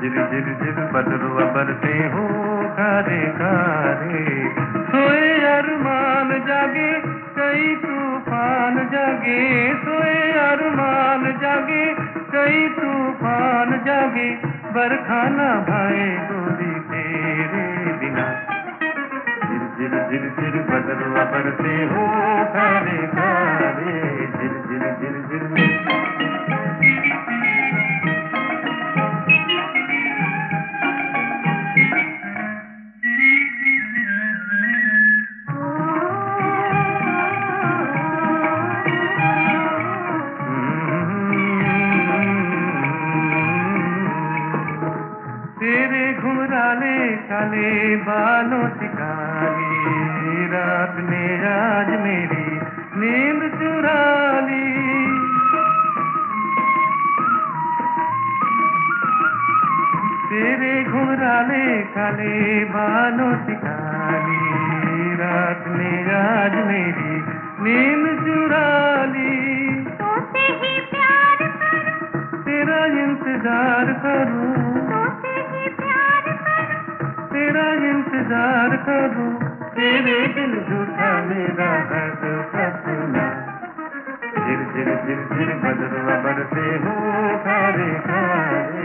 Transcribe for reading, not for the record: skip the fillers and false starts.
झिर झिर बदरुआ बरसे हो खारे खारे। सोए अरमान जागे कई तूफान जागे, सोए अरमान जागे कई तूफान जागे, बरखा न भाए गोरी तेरे बिना। झिर झिर झिर बदरुआ बरसे हो खारे खारे, झिर झिर झिर झिर। तेरे घुंघराले काले बालों से काली रात ने आज मेरी नींद चुरा ली। तेरे घुंघराले काले बालों से काली रात ने आज मेरी नींद चुरा ली। तोसे ही प्यार करूं, तेरा इंतजार करूं, तेरा इंतजार करूं, तेरे दिल झूठा मेरा है तो सपना। झिर झिर झिर झिर बदरुआ बरसे हो खारे खारे।